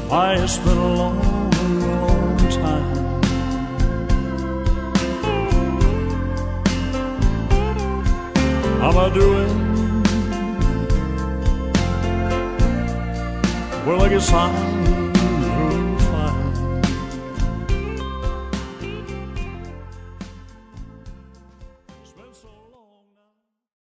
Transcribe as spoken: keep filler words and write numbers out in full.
Why, it's been a long, long time. How am I doing? Well, I guess I'm